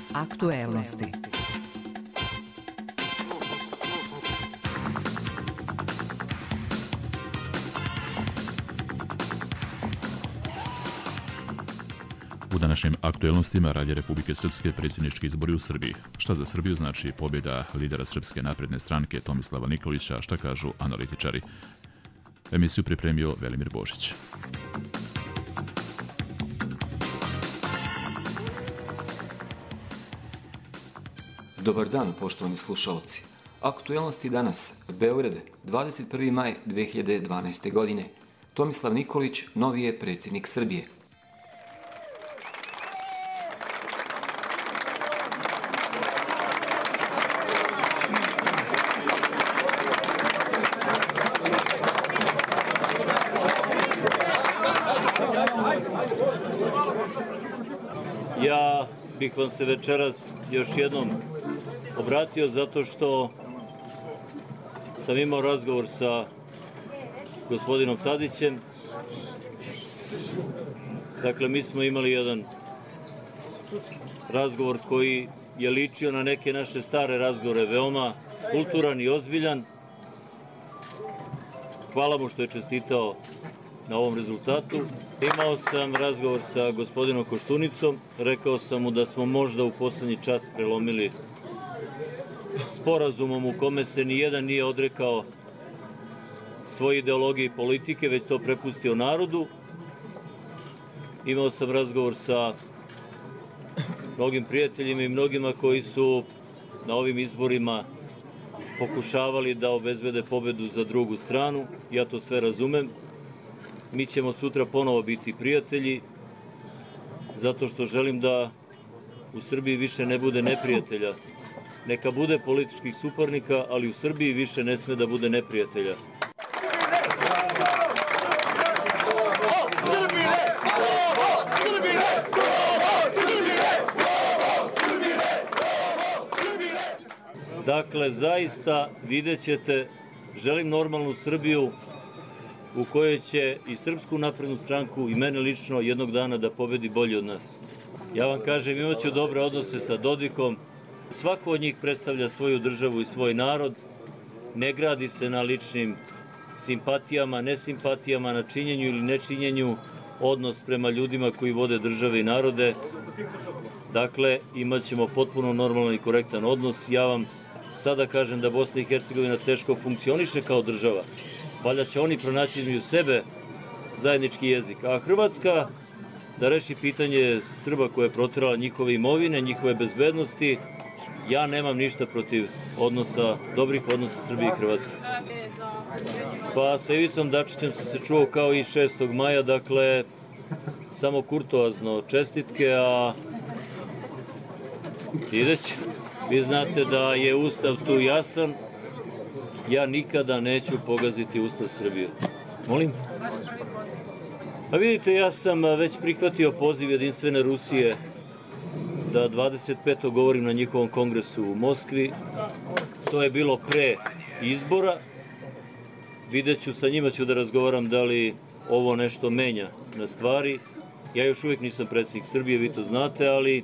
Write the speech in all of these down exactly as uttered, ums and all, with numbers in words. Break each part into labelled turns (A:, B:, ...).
A: Aktuelnosti.
B: U današnjim aktuelnostima Radija Republike Srpske predsjednički izbori u Srbiji. Šta za Srbiju znači pobjeda lidera Srpske napredne stranke Tomislava Nikolića, šta kažu analitičari. Emisiju pripremio Velimir Božić.
C: Dobar dan, poštovani slušalci. Aktuelnosti danas. Beograd, dvadeset prvi maj dve hiljade dvanaeste. godine. Tomislav Nikolić, novi je predsjednik Srbije.
D: Ja bih vam se večeras još jednom obratio zato što sam imao razgovor sa gospodinom Tadićem. Dakle, mi smo imali jedan razgovor koji je ličio na neke naše stare razgovore, veoma kulturan i ozbiljan. Hvala mu što je čestitao na ovom rezultatu. Imao sam razgovor sa gospodinom Koštunicom, rekao sam mu da smo možda u poslednji čas prelomili sporazumom u kome se nijedan nije odrekao svoje ideologije i politike, već to prepustio narodu. Imao sam razgovor sa mnogim prijateljima i mnogima koji su na ovim izborima pokušavali da obezbede pobedu za drugu stranu. Ja to sve razumem. Mi ćemo sutra ponovo biti prijatelji, zato što želim da u Srbiji više ne bude neprijatelja. Neka bude političkih suparnika, ali u Srbiji više ne sme da bude neprijatelja. Dakle, zaista vidjet ćete, želim normalnu Srbiju u kojoj će i Srpsku naprednu stranku i mene lično jednog dana da pobedi bolji od nas. Ja vam kažem, imat ću dobre odnose sa Dodikom. Svako od njih predstavlja svoju državu i svoj narod. Ne gradi se na ličnim simpatijama, nesimpatijama, na činjenju ili nečinjenju, odnos prema ljudima koji vode države i narode. Dakle, imat ćemo potpuno normalan i korektan odnos. Ja vam sada kažem da Bosna i Hercegovina teško funkcioniše kao država. Valjda će oni pronaći između sebe zajednički jezik. A Hrvatska da reši pitanje Srba koje je proterala njihove imovine, njihove bezbednosti. Ja nemam ništa protiv odnosa, dobrih odnosa Srbije i Hrvatske. Pa sa Ivicom Dačićem sam se čuo kao i šestog maja, dakle, samo kurtoazno čestitke, a ideć. Vi znate da je Ustav tu jasan. Ja nikada neću pogaziti Ustav Srbije. Molim? A vidite, ja sam već prihvatio poziv Jedinstvene Rusije da dvadeset petog govorim na njihovom kongresu u Moskvi. To je bilo pre izbora. Vidjet ću, sa njima ću da razgovaram da li ovo nešto menja na stvari. Ja još uvijek nisam predsjednik Srbije, vi to znate, ali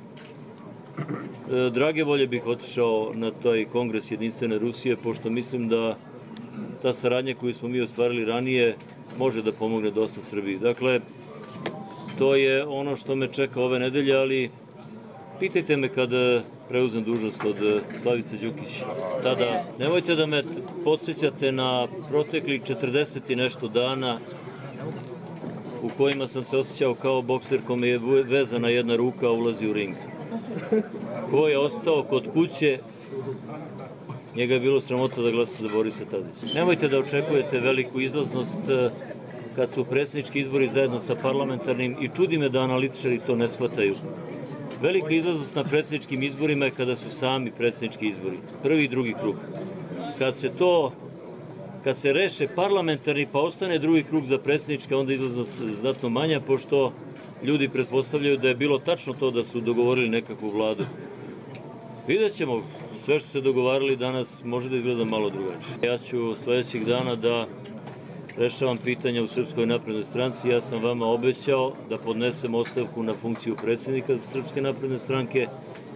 D: drage volje bih otišao na taj kongres Jedinstvene Rusije, pošto mislim da ta saradnja koju smo mi ostvarili ranije može da pomogne dosta Srbiji. Dakle, to je ono što me čeka ove nedelje, ali pitajte me kada preuzem dužnost od Slavice Đukić. Tada nemojte da me podsjećate na proteklih četrdeset i nešto dana u kojima sam se osjećao kao bokser kome je vezana jedna ruka, a ulazi u ring. Ko je ostao kod kuće, njega je bilo sramota da glasa za Borisa Tadića. Nemojte da očekujete veliku izlaznost kad su predsjednički izbori zajedno sa parlamentarnim i čudi me da analitičari to ne shvataju. Velika izlaznost na predsjedničkim izborima je kada su sami predsjednički izbori, prvi i drugi krug. Kad se to, kad se reše parlamentarni pa ostane drugi krug za predsjedničke, onda izlaznost znatno manja, pošto ljudi pretpostavljaju da je bilo tačno to da su dogovorili nekakvu vladu. Vidjet ćemo, sve što se dogovarali danas može da izgleda malo drugačije. Ja ću sljedećih dana da rešavam pitanja u Srpskoj naprednoj stranci. Ja sam vama obećao da podnesem ostavku na funkciju predsjednika Srpske napredne stranke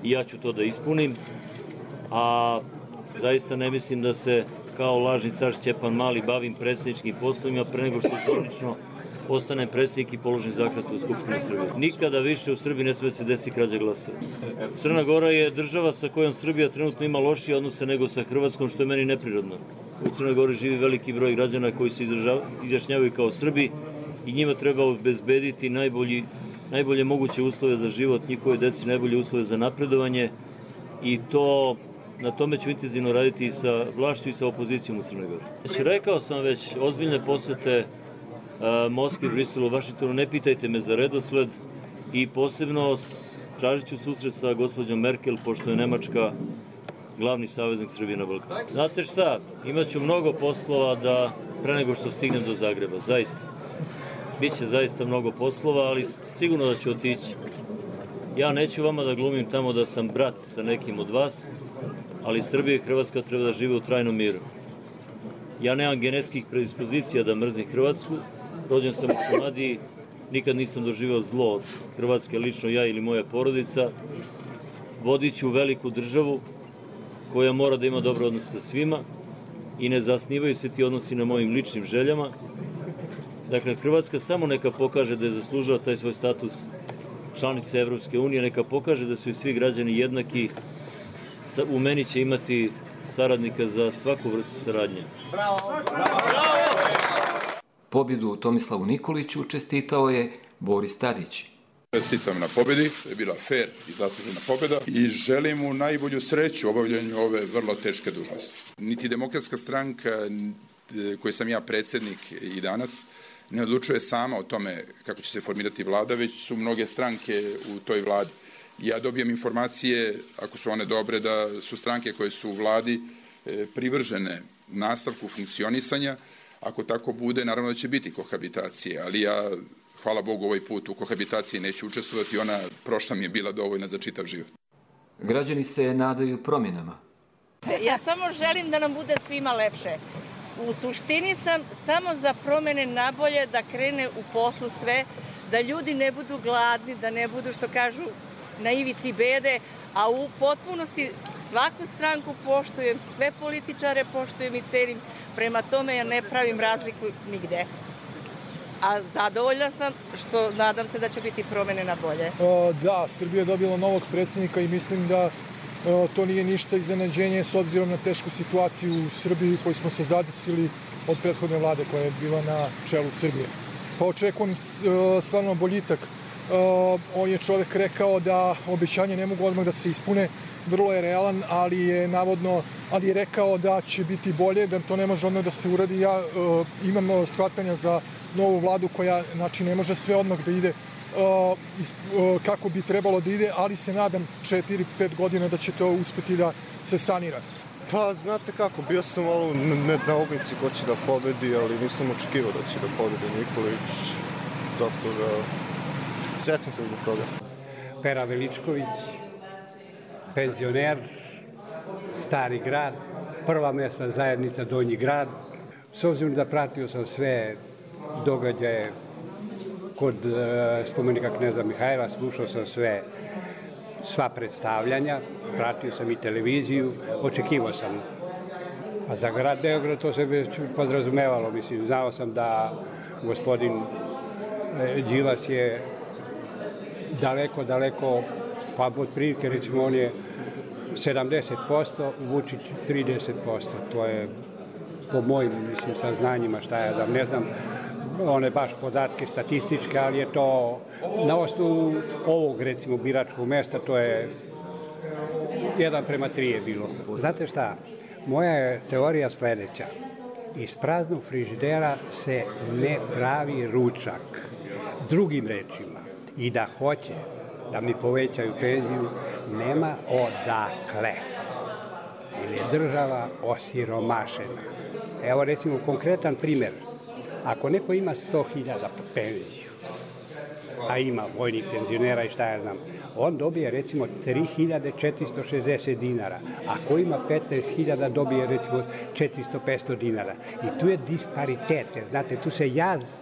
D: i ja ću to da ispunim, a zaista ne mislim da se kao lažni car Stjepan Mali bavim predsjedničkim poslovima pre nego što zvanično postanem predsjednik i položim zakletvu u Skupštini Srbije. Nikada više u Srbiji ne sme se desi krađa glasova. Crna Gora je država sa kojom Srbija trenutno ima lošije odnose nego sa Hrvatskom, što je meni neprirodno. U Crnoj Gori živi veliki broj građana koji se izjašnjavaju kao Srbi i njima treba obezbediti najbolji, najbolje moguće uslove za život, njihove deci najbolje uslove za napredovanje i to na tome ću intenzivno raditi i sa vlašću i sa opozicijom u Crnoj Gori. Rekao sam već, ozbiljne posete Moskvi, Briselu, Vašingtonu, ne pitajte me za redosled i posebno tražit ću susret sa gospođom Merkel, pošto je Nemačka glavni saveznik Srbije na Balkanu. Znate šta, imaću mnogo poslova da pre nego što stignem do Zagreba, zaista. Biće zaista mnogo poslova, ali sigurno da ću otići. Ja neću vama da glumim tamo da sam brat sa nekim od vas, ali Srbija i Hrvatska treba da žive u trajnom miru. Ja nemam genetskih predispozicija da mrzim Hrvatsku, rođen sam u Šumadiji, nikad nisam doživeo zlo od Hrvatske, lično ja ili moja porodica. Vodit ću veliku državu koja mora da ima dobre odnose sa svima i ne zasnivaju se ti odnosi na mojim ličnim željama. Dakle, Hrvatska samo neka pokaže da je zaslužila taj svoj status članice Evropske unije, neka pokaže da su i svi građani jednaki, u meni će imati saradnika za svaku vrstu saradnje.
C: Bravo! Pobjedu Tomislavu Nikoliću čestitao je Boris Tadić.
A: Čestitam na pobjedi, to je bila fair i zaslužena pobjeda i želim mu najbolju sreću u obavljanju ove vrlo teške dužnosti. Niti Demokratska stranka, koji sam ja predsjednik i danas, ne odlučuje sama o tome kako će se formirati vlada, već su mnoge stranke u toj vladi. Ja dobijem informacije, ako su one dobre, da su stranke koje su u vladi privržene nastavku funkcionisanja. Ako tako bude, naravno da će biti kohabitacije, ali ja, hvala Bogu, ovaj put u kohabitaciji neću učestvovati, ona prošla mi je bila dovoljna za čitav život.
C: Građani se nadaju promjenama.
E: Ja samo želim da nam bude svima lepše. U suštini sam samo za promjene nabolje, da krene u poslu sve, da ljudi ne budu gladni, da ne budu, što kažu, na ivici bede, a u potpunosti svaku stranku poštujem, sve političare poštujem i cenim, prema tome ja ne pravim razliku nigde. A zadovoljna sam, što nadam se da će biti promjene na bolje.
F: Da, Srbija je dobila novog predsjednika i mislim da to nije ništa iznenađenje s obzirom na tešku situaciju u Srbiji koju smo se zadesili od prethodne vlade koja je bila na čelu Srbije. Pa očekujem stvarno boljitak. On je čovjek rekao da obećanja ne mogu odmah da se ispune, vrlo je realan, ali je navodno, ali je rekao da će biti bolje, da to ne može odmah da se uradi. Ja imam shvatanja za novu vladu koja, znači, ne može sve odmah da ide kako bi trebalo da ide, ali se nadam četiri pet godina da će to uspeti da se sanira.
G: Pa, znate kako, bio sam malo na ulici ko će da pobedi, ali nisam očekivao da će da pobedi Nikolić, tako da srećan sam zbog toga.
H: Pera Veličković, penzioner, Stari grad, prva mesna zajednica Donji grad. S obzirom da pratio sam sve događaje kod spomenika kneza Mihajla, slušao sam sve, sva predstavljanja, pratio sam i televiziju, očekivao sam. A za grad Beograd to se već podrazumevalo, mislim, znao sam da gospodin Đilas je daleko, daleko, pa od prilike, recimo, on je sedamdeset posto, Vučić trideset posto. To je po mojim, mislim, saznanjima, šta ja da ne znam, one baš podatke statističke, ali je to na osnovu ovog, recimo, biračkog mesta, to je jedan prema tri je bilo. Znate šta, moja je teorija sledeća. Iz praznog frižidera se ne pravi ručak. Drugim rečima, i da hoće da mi povećaju penziju, nema odakle. Ili je država osiromašena. Evo, recimo, konkretan primjer. Ako neko ima sto hiljada penziju, a ima vojnih penzionera i šta ja znam, on dobije, recimo, tri hiljade četiristo šezdeset dinara. Ako ima petnaest hiljada, dobije, recimo, četiristo petsto dinara. I tu je disparitet, znate, tu se jaz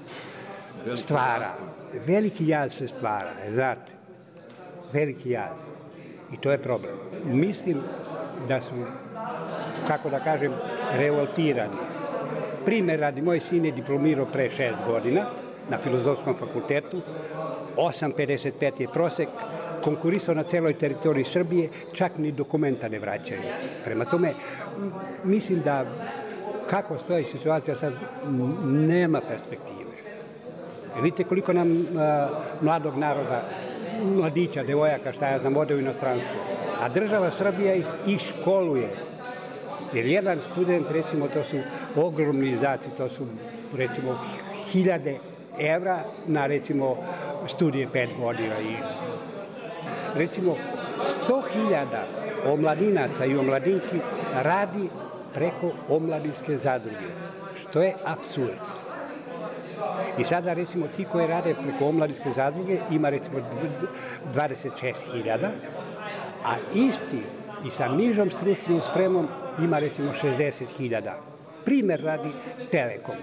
H: stvara. Veliki jaz se stvara, znate. Veliki jaz. I to je problem. Mislim da su, kako da kažem, revoltirani. Primer radi, moj sin je diplomirao pre šest godina na Filozofskom fakultetu, osam zarez pedeset pet je prosek, konkurisao na celoj teritoriji Srbije, čak ni dokumenta ne vraćaju. Prema tome, mislim da kako stoji situacija sad, nema perspektive. Vidite koliko nam a, mladog naroda, mladića, devojaka, šta ja znam, ode u inostranstvo. A država Srbija ih i školuje. Jer jedan student, recimo, to su ogromni izdaci, to su, recimo, hiljade evra na, recimo, studije pet godina. I, recimo, sto hiljada omladinaca i omladinki radi preko omladinske zadruge, što je apsurd. I sada, recimo, ti koji rade preko omladinske zadruge ima, recimo, dvadeset šest hiljada, a isti i sa nižom stručnom spremom ima, recimo, šezdeset hiljada. Primer radi Telekom.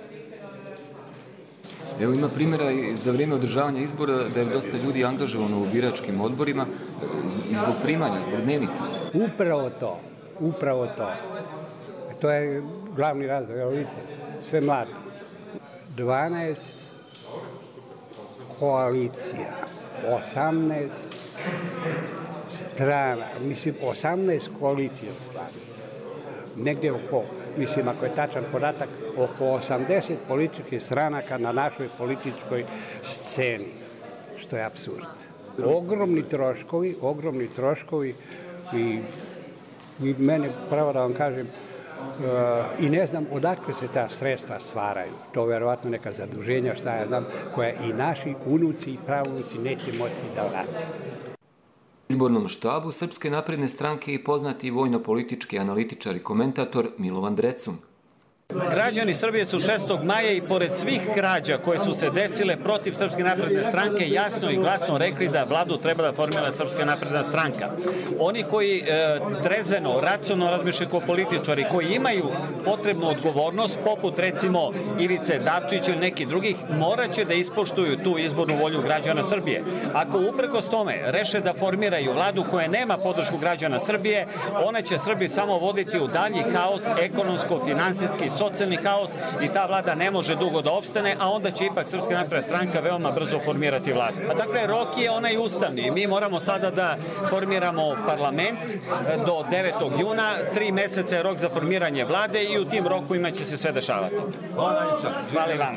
C: Evo ima primjera i za vrijeme održavanja izbora da je dosta ljudi angažovano u biračkim odborima zbog primanja, zbog dnevnica.
H: Upravo to, upravo to. To je glavni razlog, evo vidite, sve mladi. dvanaest koalicija, osamnaest strana, mislim osamnaest koalicija u stvari. Negdje oko, mislim ako je tačan podatak, oko osamdeset političkih stranaka na našoj političkoj sceni, što je apsurd. Ogromni troškovi, ogromni troškovi i, i mene, pravo da vam kažem, i ne znam odakle se ta sredstva stvaraju. To je verovatno neka zaduženja, šta ja znam, koja i naši unuci i pravunuci neće moći da vrate.
C: U izbornom štabu Srpske napredne stranke i poznati vojno-politički analitičar i komentator Milovan Drecun.
I: Građani Srbije su šestog maja i pored svih krađa koje su se desile protiv Srpske napredne stranke jasno i glasno rekli da vladu treba da formira Srpska napredna stranka. Oni koji e, trezveno, racionalno razmišljaju kao političari, koji imaju potrebnu odgovornost, poput recimo Ivice Dačića ili neki drugih, morat će da ispoštuju tu izbornu volju građana Srbije. Ako uprkos tome reše da formiraju vladu koja nema podršku građana Srbije, ona će Srbiju samo voditi u dalji haos, ekonomsko-finansijski, socijalni haos i ta vlada ne može dugo da opstane, a onda će ipak Srpska napredna stranka veoma brzo formirati vladu. A dakle, rok je onaj ustavni. Mi moramo sada da formiramo parlament do devetog juna, tri meseca je rok za formiranje vlade i u tim rokovima će se sve dešavati. Hvala i vama.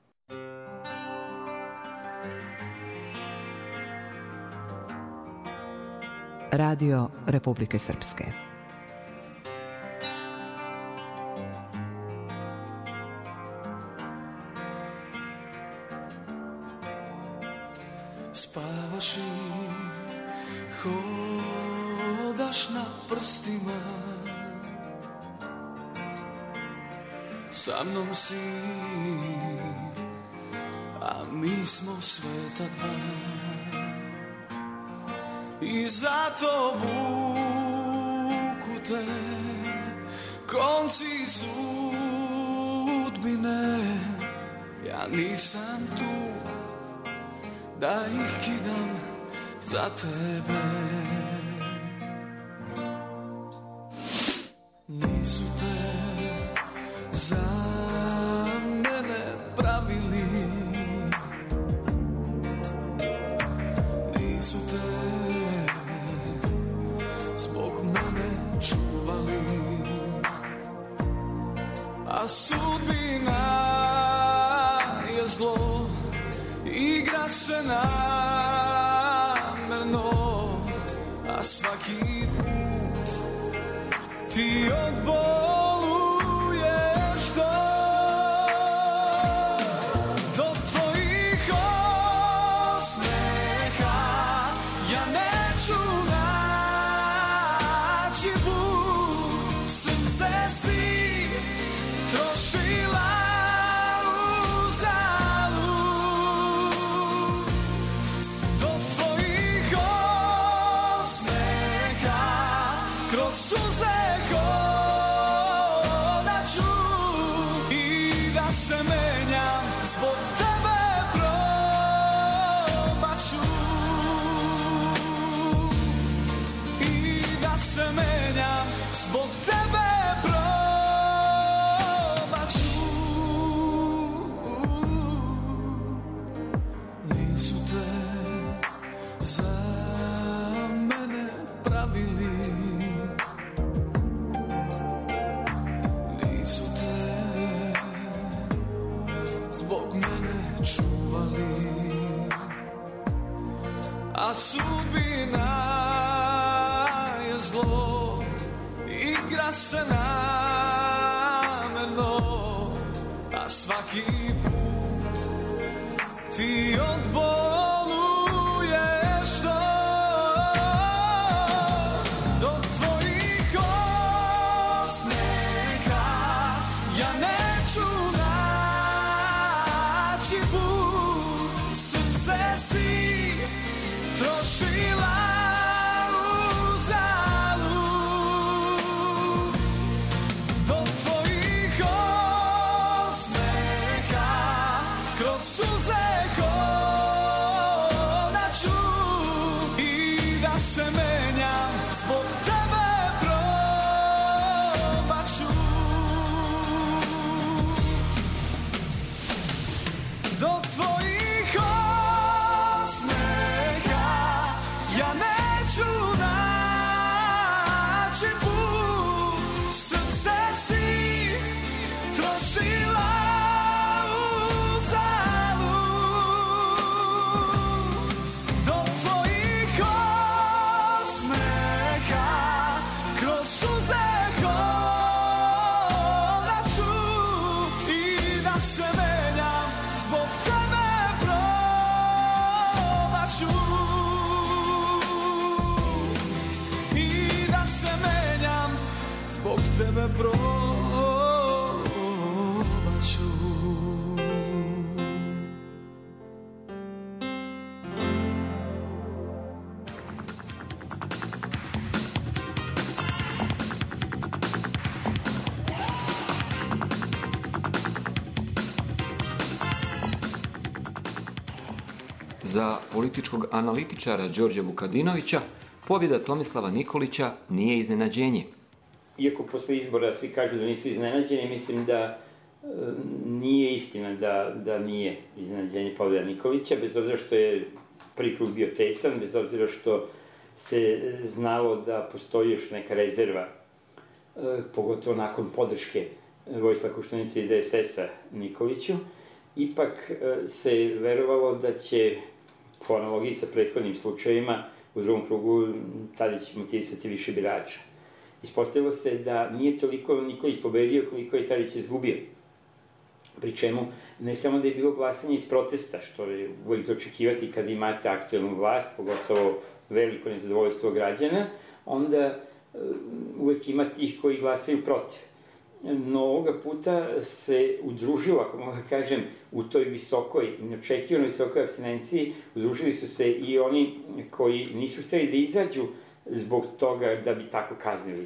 J: Radio Republike Srpske.
K: Spavaš i hodaš na prstima, sa mnom si, a mi smo sveta dva. I zato vuku te konci sudbine, ja nisam tu da ih kidam za tebe. Nisu te za mene pravili, nisu te zbog mene čuvali, a sudbina je zlo, igra se namerno, a svaki put ti odboluješ to. Do tvojih osmeha ja neću naći put, srce si trošila suze koje zbog tebe probat ću. Nisu te za mene pravili, nisu te zbog mene čuvali, a sudbina je zlo, igra se namerno, a svaki put ti odboluješ to. Do tvojih osmeha ja neću naći put, srce si trošila uzalud. Do tvojih osmeha kroz suze hodat ću i da se menjam zbog tebe probat ću. Do tvojih osmeha ja neću naći put, srce si trošila uzalud. Do tvojih osmeha kroz suze hodat ću i da se menjam zbog tebe probat ću. I da se menjam zbog tebe probat ću.
C: Za političkog analitičara Đorđa Vukadinovića pobjeda Tomislava Nikolića nije iznenađenje.
L: Iako posle izbora svi kažu da nisu iznenađeni, mislim da e, nije istina da, da nije iznenađenje pobjeda Nikolića, bez obzira što je prvi krug bio tesan, bez obzira što se znalo da postoji još neka rezerva, e, pogotovo nakon podrške Vojislava Koštunice i D S S-a Nikoliću, ipak e, se verovalo da će, po analogiji sa prethodnim slučajevima, u drugom krugu Tadić motivisati više birača. Ispostavilo se da nije toliko Nikolić pobedio koliko je Tadić izgubio. Pri čemu, ne samo da je bilo glasanje iz protesta, što je uvek za očekivati kad imate aktuelnu vlast, pogotovo veliko nezadovoljstvo građana, onda uvek ima tih koji glasaju protiv. No, ovoga puta se udružilo, ako mogu da kažem, u toj visokoj, neočekivanoj visokoj apstinenciji, udružili su se i oni koji nisu hteli da izađu zbog toga da bi tako kaznili e,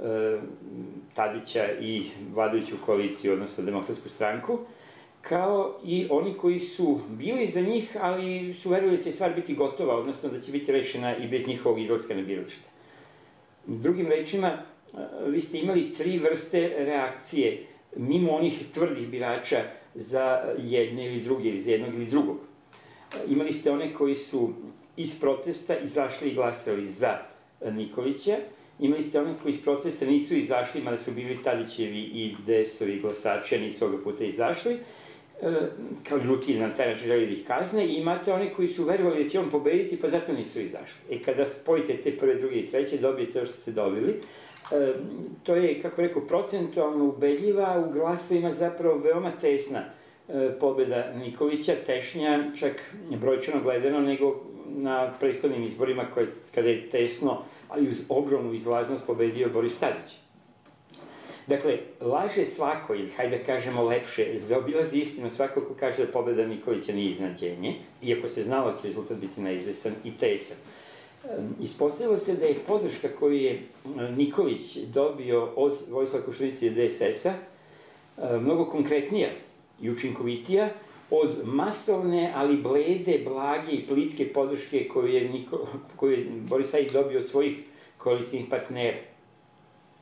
L: Tadića i vladajuću koaliciju, odnosno Demokratsku stranku, kao i oni koji su bili za njih, ali su verovali da će stvar biti gotova, odnosno da će biti rešena i bez njihovog izlaska na biralište. Drugim rečima, vi ste imali tri vrste reakcije, mimo onih tvrdih birača za jedne ili druge, ili za jednog ili drugog. Imali ste one koji su iz protesta izašli i glasali za Nikolića, imali ste one koji iz protesta nisu izašli, mada su bili Tadićevi i D S-ovi glasači, a nisu ovoga puta izašli, kao ljuti na taj način želi da ih kazne, i imate one koji su verovali da će on pobediti, pa zato nisu izašli. E, kada spojite te prve, druge i treće, dobijete to što ste dobili. E, to je, kako rekao, procentualno ubedljiva, u glasovima zapravo veoma tesna e, pobeda Nikolića, tešnja, čak brojčano gledano, nego na prethodnim izborima, koje, kada je tesno, ali uz ogromnu izlaznost pobedio Boris Tadić. Dakle, laže svako, ili hajde da kažemo lepše, zaobilazi istinu svako ko kaže da pobeda Nikolića nije iznenađenje, iako se znalo da će rezultat biti neizvestan i tesan. Ispostavilo se da je podrška koju je Nikolić dobio od Vojislava Koštunice i D S S-a mnogo konkretnija i učinkovitija od masovne, ali blede, blage i plitke podrške koju je, Niko, koju je Boris Tadić dobio od svojih koalicijnih partnera.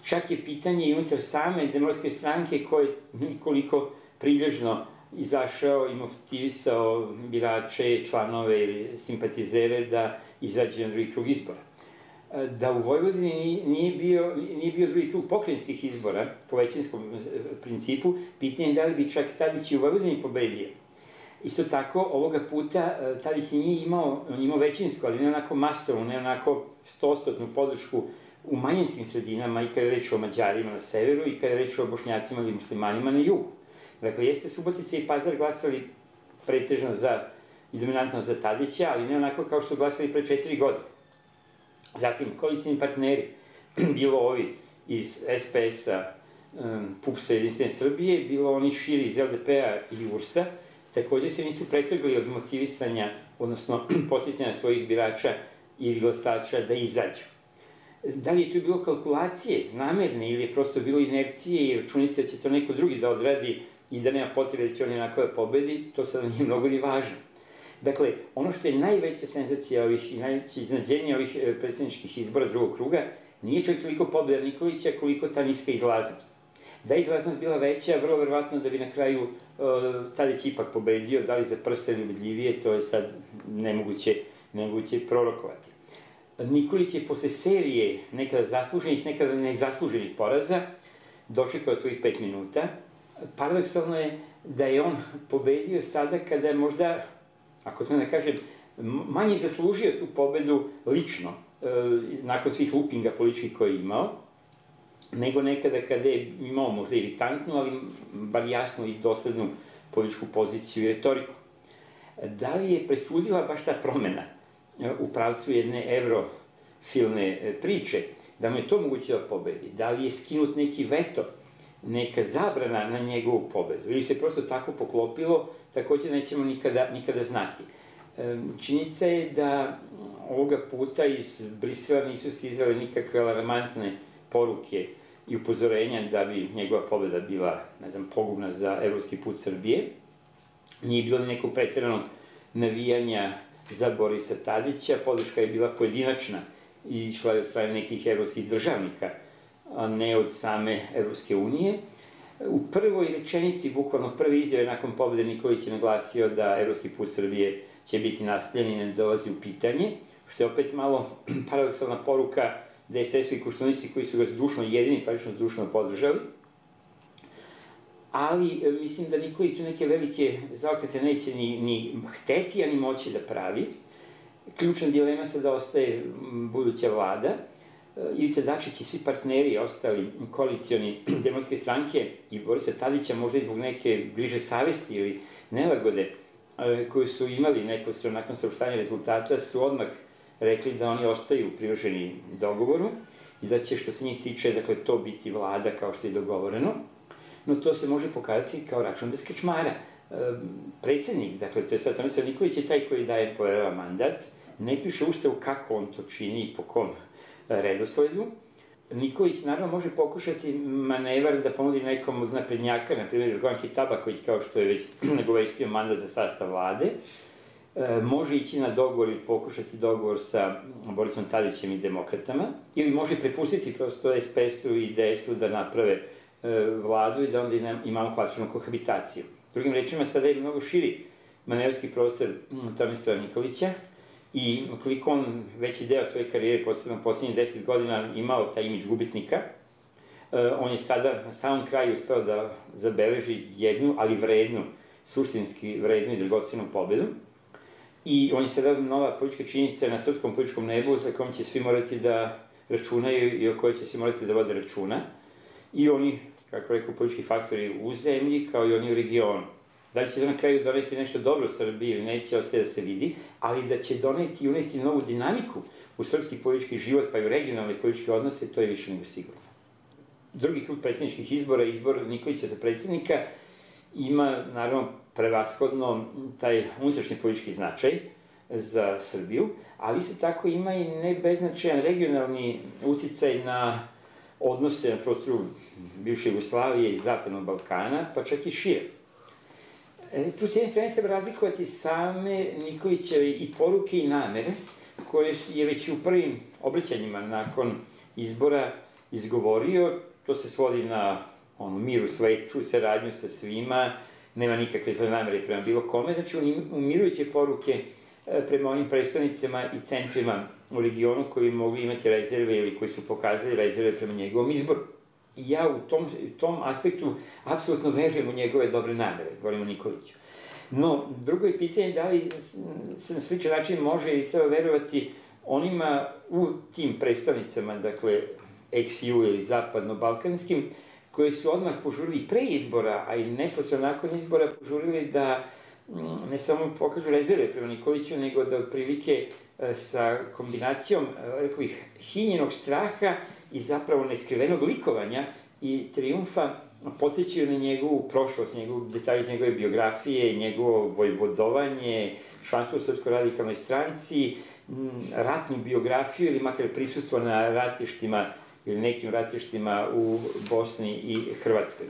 L: Čak je pitanje i unutar same demokratske stranke koje koliko prilježno izašao i motivisao birače, članove ili simpatizere da izađe na drugi krug izbora. Da u Vojvodini nije bio, nije bio drugi krug pokrajinskih izbora po većinskom principu, pitanje je da li bi čak Tadić i u Vojvodini pobedio. Isto tako, ovoga puta Tadić nije imao, on imao većinsko, ali ne onako masovnu, ne onako stostotnu podršku u manjinskim sredinama i kada je reč o Mađarima na severu i kada je reč o Bošnjacima ili muslimanima na jugu. Dakle, jeste Subotica i Pazar glasali pretežno za, i dominantno za Tadića, ali ne onako kao što su glasali pre četiri godine. Zatim, koalicijni partneri, bilo ovi iz es pe es-a, PUPS-a Jedinstvene Srbije, bilo oni širi iz el de pe-a i u er es-a, takođe se nisu pretrgli od motivisanja, odnosno podsticanja svojih birača i glasača da izađu. Da li je tu bilo kalkulacije, namerne, ili je prosto bilo inercije i računice da će to neko drugi da odradi i da nema potrebe da će on jednako da pobedi, to sada nije mnogo ni važno. Dakle, ono što je najveća senzacija ovih i najveće iznenađenje ovih predsjedničkih izbora drugog kruga nije čak toliko pobeda Nikolića koliko ta niska izlaznost. Da je izlaznost bila veća, vrlo verovatno da bi na kraju Tadić ipak pobedio, da li za prsa ili ubedljivije, to je sad nemoguće, nemoguće prorokovati. Nikolić je posle serije nekada zasluženih, nekada nezasluženih poraza dočekao svojih pet minuta. Paradoksalno je da je on pobedio sada kada je možda, ako to ne kažem, manje zaslužio tu pobedu lično, nakon svih lupinga političkih koje je imao, nego nekada kada je imao možda iritantnu, ali bar jasnu i doslednu političku poziciju i retoriku. Da li je presudila baš ta promena u pravcu jedne evrofilne priče, da mu je to moguće da pobedi? Da li je skinut neki veto, neka zabrana na njegovu pobedu? Ili se prosto tako poklopilo, takođe nećemo nikada, nikada znati. Činjenica je da ovoga puta iz Brisela nisu stizale nikakve alarmantne poruke i upozorenja da bi njegova pobeda bila, ne znam, pogubna za evropski put Srbije. Nije bilo nekog pretjeranog navijanja za Borisa Tadića, podrška je bila pojedinačna i išla je od strane nekih evropskih državnika, a ne od same Evropske unije. U prvoj rečenici, bukvalno prve izjave nakon pobede, Nikolić je naglasio da evropski put Srbije će biti nastavljen i ne dolazi u pitanje, što je opet malo paradoksalna poruka da je es-u i Koštunici koji su ga zdušno, jedini praktično zdušno podržali. Ali mislim da Nikolić tu neke velike zaokrete neće ni, ni hteti, a ni moći da pravi. Ključna dilema sada ostaje buduća vlada. Ivica Dačić i svi partneri ostali koalicioni demokratske stranke i Borisa Tadića, možda i zbog neke griže savesti ili nelagode koju su imali neposredno nakon saopštanja rezultata, su odmah rekli da oni ostaju privrženi dogovoru i da će, što se njih tiče, dakle, to biti vlada kao što je dogovoreno. No to se može pokazati kao račun bez krčmara. Predsednik, dakle, to je sad Tomislav Nikolić, je taj koji daje poverava mandat, ne piše Ustavu kako on to čini i po kom redosledu. Nikolić naravno može pokušati manevar da ponudi nekom od naprednjaka, na primjer Žgovan Tabaković, kao što je već nagovestio mandat za sastav vlade, može ići na dogovor ili pokušati dogovor sa Borisom Tadićem i demokratama, ili može prepustiti prosto es pe es-u i de es-u da naprave vladu i da onda imamo klasičnu kohabitaciju. Drugim rečima, sada je mnogo širi manevarski prostor Tomislava Nikolića i koliko on veći deo svoje karijere, posebno poslednjih deset godina, imao taj imidž gubitnika, on je sada na samom kraju uspeo da zabeleži jednu, ali vrednu, suštinski vrednu i dragocenu pobedu. I on je sada nova politička činjenica na srpskom političkom nebu za kojom će svi morati da računaju i o kojoj će svi morati da vode računa. I oni, kako rekao, politički faktori u zemlji, kao i oni u regionu. Da li će na kraju doneti nešto dobro u Srbiji ili neće, ostaje da se vidi, ali da će doneti i uneti novu dinamiku u srpski politički život, pa i u regionalne političke odnose, to je više nego sigurno. Drugi krug predsjedničkih izbora, izbor Nikolića za predsjednika, ima, naravno, prevashodno taj unutrašnji politički značaj za Srbiju, ali isto tako ima i ne beznačajan regionalni uticaj na odnose na prostoru bivše Jugoslavije i Zapadnog Balkana, pa čak i šire. E, tu s jedne strane treba razlikovati same Nikolićeve i poruke i namere, koje je već u prvim obraćanjima nakon izbora izgovorio, to se svodi na ono, mir u svetu, saradnju sa svima, nema nikakve zle namere prema bilo kome, znači umirujuće poruke prema onim predstavnicama i centrima u regionu koji mogu imati rezerve ili koji su pokazali rezerve prema njegovom izboru. I ja u tom, u tom aspektu apsolutno verujem u njegove dobre namere, govorim o Nikoliću. No, drugo je pitanje da li se na sličan način može ili treba verovati onima u tim predstavnicama, dakle, eks ju ili zapadno-balkanskim, koji su odmah požurili pre izbora, a i neposredno nakon izbora požurili da ne samo pokažu rezerve prema Nikoliću, nego da otprilike sa kombinacijom, rekao bih, hinjenog straha i zapravo neskrivenog likovanja i triumfa podsjećaju na njegovu prošlost, njegovu detalje iz njegove biografije, njegovo vojvodovanje, članstvo u Srpskoj radikalnoj stranci, ratnu biografiju ili makar prisustvo na ratištima ili nekim ratištima u Bosni i Hrvatskoj.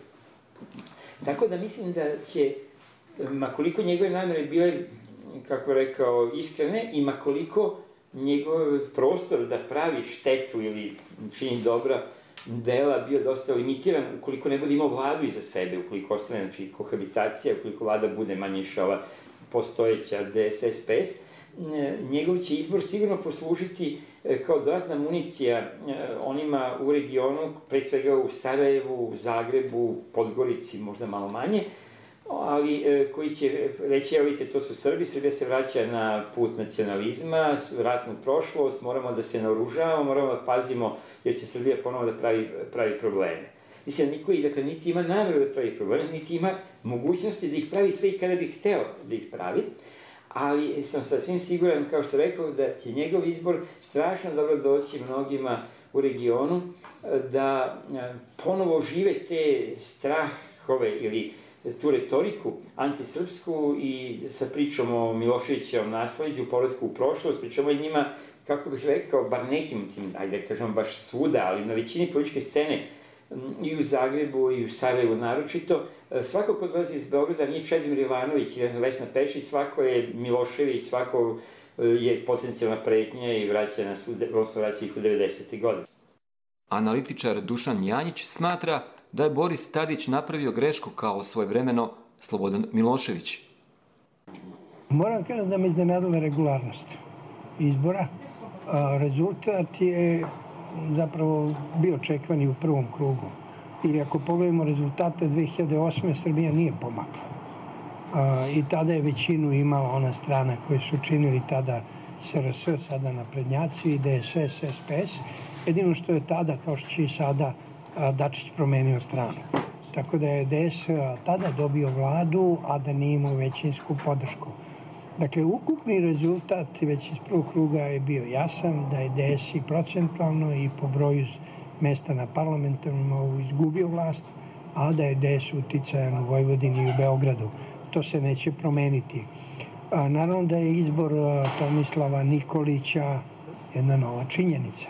L: Tako da mislim da će, makoliko njegove namere bile, kako rekao, iskrene i makoliko njegov prostor da pravi štetu ili čini dobra dela bio dosta limitiran, ukoliko ne bude imao vladu iza sebe, ukoliko ostane, znači, kohabitacija, ukoliko vlada bude manje više ova postojeća de es es pe es, njegov će izbor sigurno poslužiti kao dodatna municija onima u regionu, pre svega u Sarajevu, u Zagrebu, Podgorici, možda malo manje, ali koji će reći, evo vidite, to su Srbi, Srbija se vraća na put nacionalizma, ratnu prošlost, moramo da se naoružavamo, moramo da pazimo, jer će Srbija ponovo da pravi, pravi probleme. Mislim, niko i, dakle, niti ima nameru da pravi probleme, niti ima mogućnosti da ih pravi sve i kada bi hteo da ih pravi, ali sam sasvim siguran, kao što rekao, da će njegov izbor strašno dobro doći mnogima u regionu, da ponovo žive te strahove ili tu retoriku antisrpsku i sa pričom o Miloševićevom nasleđu, povratku u prošlost, pričamo i njima, kako bih rekao, bar nekim tim, ajde da kažem baš svuda, ali na većini političke scene, i u Zagrebu i u Sarajevu naročito, svako ko odlazi iz Beograda nije Čedomir Jovanović i ne znam, Vesna Pešić, svako je Milošević, svako je potencijalna pretnja i vraća nas u, odnosno vraća ih u devedesete godine.
C: Analitičar Dušan Janjić smatra da je Boris Tadić napravio grešku kao svojevremeno Slobodan Milošević.
M: Moram kažem da me iznenadila regularnost izbora. Rezultat je zapravo bio očekivani u prvom krugu. Ili ako pogledamo rezultate dve hiljade osme. Srbija nije pomakla. I tada je većinu imala ona strana koje su činili tada es er es, sada naprednjaci i de es es, es pe es. Jedino što je tada, kao što će i sada, Dačić promenio stranu. Tako da je de es tada dobio vladu, a da nije imao većinsku podršku. Dakle, ukupni rezultat već iz prvog kruga je bio jasan, da je de es i procentualno i po broju mesta na parlamentarnom izgubio vlast, a da je de es uticajan u Vojvodini i u Beogradu. To se neće promeniti. A, naravno da je izbor Tomislava Nikolića jedna nova činjenica.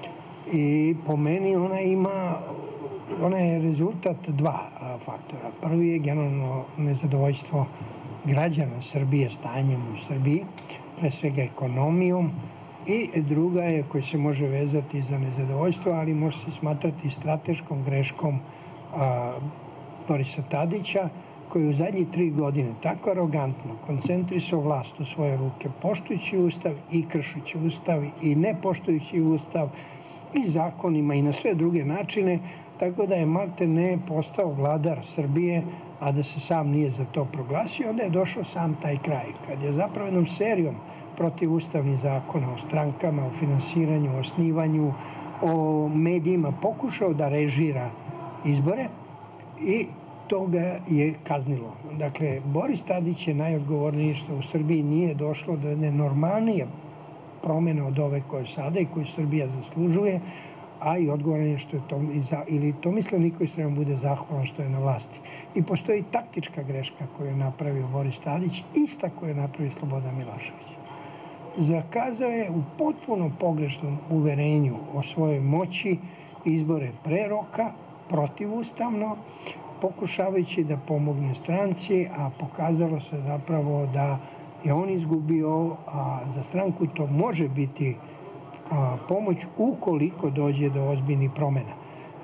M: I po meni ona ima, ona je rezultat dva faktora. Prvi je generalno nezadovoljstvo građana Srbije stanjem u Srbiji, pre svega ekonomijom, i druga je koja se može vezati za nezadovoljstvo, ali može se smatrati strateškom greškom a, Borisa Tadića, koji u zadnjih tri godine tako arogantno koncentrisao vlast u svoje ruke, poštujući Ustav i kršući Ustav i ne poštujući Ustav i zakonima i na sve druge načine, tako da je malte ne postao vladar Srbije, a da se sam nije za to proglasio. Onda je došao sam taj kraj, kad je zapravo jednom serijom protivustavnih zakona o strankama, o finansiranju, o osnivanju, o medijima pokušao da režira izbore i to ga je kaznilo. Dakle, Boris Tadić je najodgovorniji što u Srbiji nije došlo do jedne normalnije promene od ove koje sada i koju Srbija zaslužuje, a i odgovoran je što je to, ili Tomislav Nikolić treba bude zahvalan što je na vlasti. I postoji taktička greška koju je napravio Boris Tadić, ista koju je napravio Slobodan Milošević. Zakazao je u potpuno pogrešnom uverenju o svojoj moći izbore pre roka, protivustavno, pokušavajući da pomogne stranci, a pokazalo se zapravo da je on izgubio, a za stranku to može biti a, pomoć ukoliko dođe do ozbiljnih promjena.